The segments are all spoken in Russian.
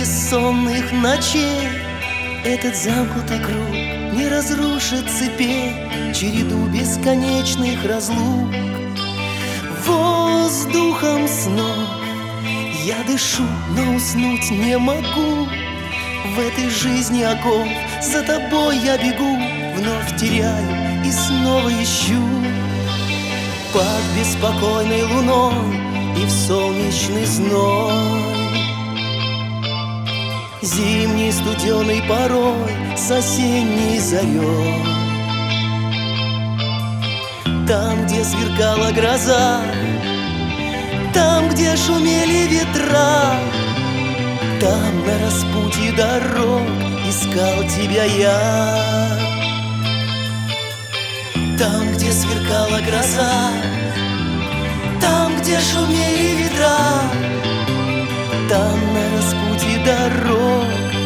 бессонных ночей этот замкнутый круг не разрушит цепей, череду бесконечных разлук. Воздухом снов я дышу, но уснуть не могу. В этой жизни оков за тобой я бегу, вновь теряю и снова ищу. Под беспокойной луной и в солнечный зной, зимней студеной порой с осенней зарей. Там, где сверкала гроза, там, где шумели ветра, там на распутье дорог искал тебя я. Там, где сверкала гроза, там, где шумели ветра, там на распутье дорог.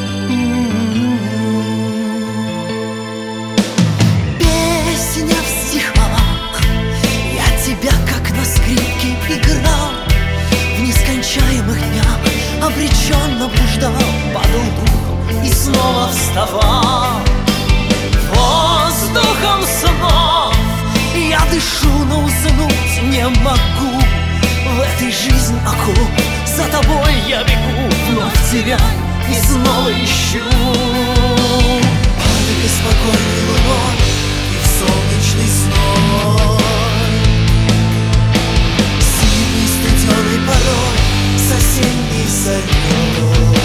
Песня в стихах, я тебя как на скрипке играл, в нескончаемых днях обреченно блуждал, падал духом и снова вставал. Воздухом снов я дышу, но уснуть не могу. В этой жизни оков за тобой я бегу, вновь теряю и снова ищу. Под беспокойной луной и в солнечный зной, зимней студеной порой с осенней зарей.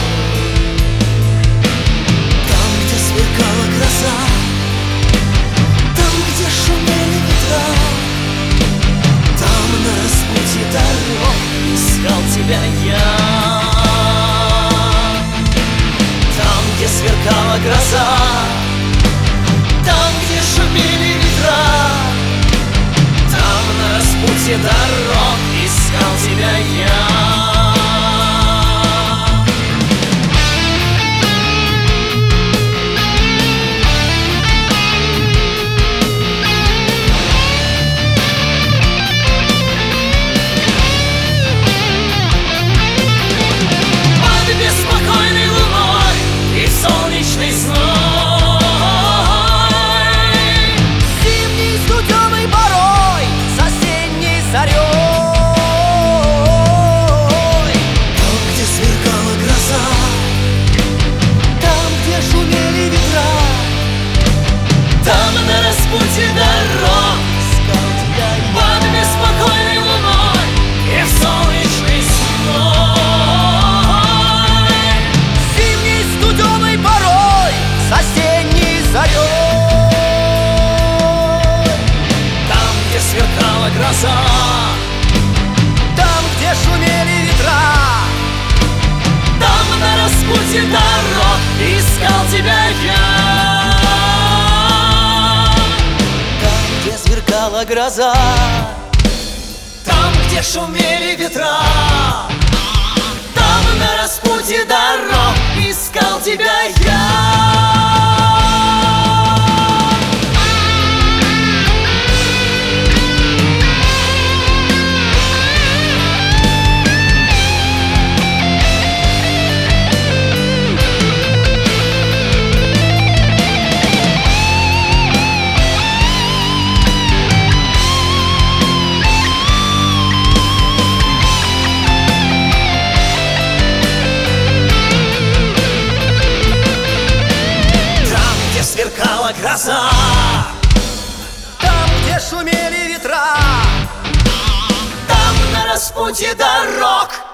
Там, где сверкала гроза, там, где шумели ветра, там на распутье дорог искал тебя я. Там, где сверкала гроза, там, где шумели ветра, там на распутье дорог искал тебя я. Пути дорог искал тебя я. Под беспокойной луной и в солнечный зной, зимней студеной порой с осенней зарей. Там, где сверкала гроза, там, где шумели ветра, там на распутье дорог искал тебя я. Сверкала гроза, там, где шумели ветра, там на распутье дорог искал тебя я. Сверкала гроза, там, где шумели ветра, там на распутье дорог